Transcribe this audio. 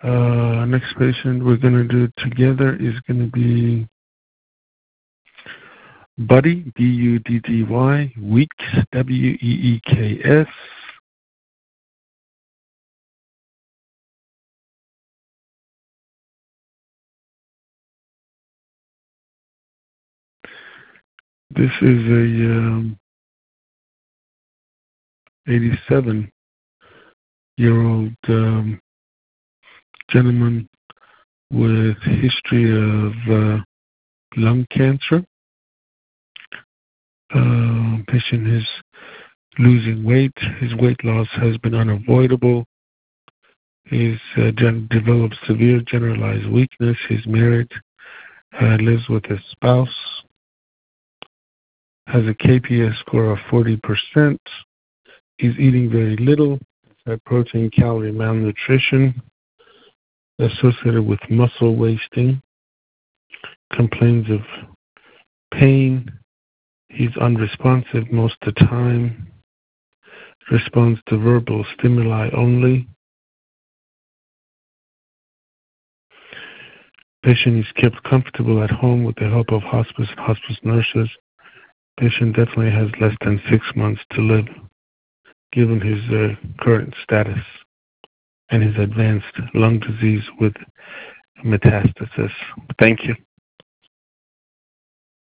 Next patient we're going to do together is going to be Buddy, Buddy, Weeks, Weeks. This is a 87-year-old gentleman with history of lung cancer. Patient is losing weight. His weight loss has been unavoidable. He's developed severe generalized weakness. He's married, lives with his spouse, has a KPS score of 40%. He's eating very little. High protein, calorie malnutrition associated with muscle wasting. Complains of pain. He's unresponsive most of the time. Responds to verbal stimuli only. Patient is kept comfortable at home with the help of hospice nurses. Patient definitely has less than 6 months to live, given his current status and his advanced lung disease with metastasis. Thank you.